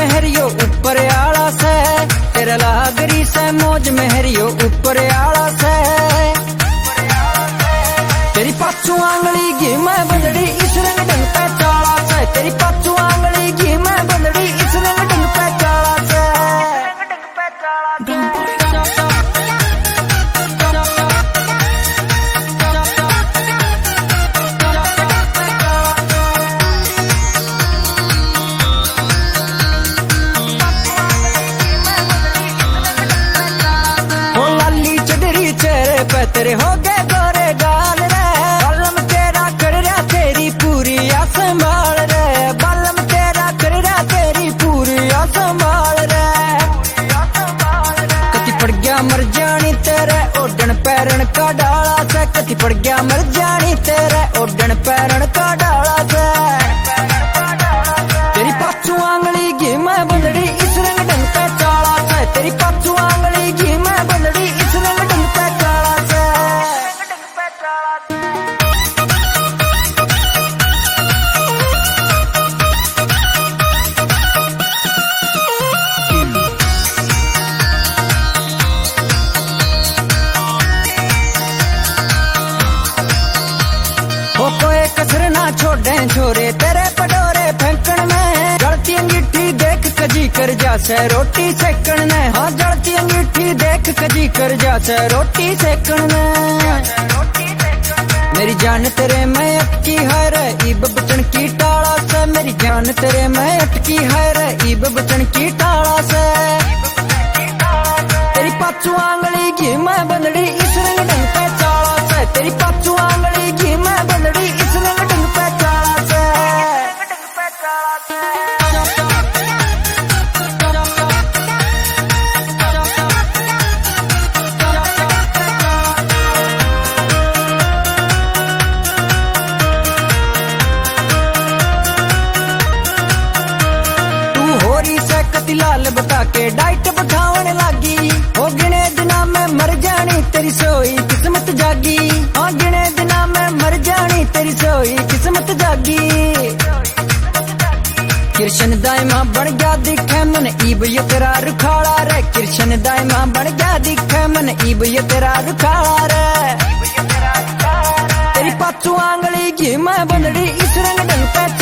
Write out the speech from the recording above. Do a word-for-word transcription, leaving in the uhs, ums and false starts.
मेहरियो ऊपर आला से, तेरा लागरी से मौज मेहरियो ऊपर आला से। तेरी पाछू आंगली घी मैं बंदड़ी इस रंग ढंग पे चाला से, तेरी पाछू आंगली घी मैं बंदड़ी इस रंग ढंग पे चाला से। हो लाली चढ़ी चेहरे पे तेरे हो गए गोरे गाल रे, बालम तेरा कर रहा तेरी पूरी आ संभाल रे, बालम तेरा कर रहा तेरी पूरी आ संभाल रे। कति पड़ गया मर जानी तेरे ओडन पैरन का डाला से, कति पड़ गया मर जानी तेरे ओडन पैरन का डाला से। तेरी पाछू आंगली घी मैं बंदड़ी इस रंग ढंग पे चाला से, तेरी पाछू आंगली घी मैं बंदड़ी इस रंग ढंग पे चाला से। हो कोई कसर ना छोड़े छोरे तेरे पडोरे फेंकण में, जलती अंगीठी देख कजी कर जा से रोटी सेकण ने, हाँ जलती अंगीठी देख कजी कर जा से रोटी सेकण ने। मेरी जान तेरे मैं अटकी है रे ईब बचन की टाला से, मेरी जान तेरे मैं अटकी है रे ईब बचन की टाला से। तेरी पाछू आंगली घी मैं बंदड़ी इस रंग ढंग पे चाला से, तेरी पाछू आंगली घी मैं बंदड़ी इस रंग ढंग पे चाला से। कति लाल बता के डाइट बठावन लागी, हो गिने दिना में मर जानी तेरी सोई किस्मत जागी, हाँ गिने दिना में मर जानी तेरी सोई किस्मत जागी। कृष्ण दाइमा बन गया दिखे मन ईब ये तेरा रुखाड़ा रे, कृष्ण दाइमा बन गया दिखे मन ईब ये तेरा रुखाड़ा रे। तेरी पाछू आंगली घी मैं बंदड़ी इस रंग ढंग पे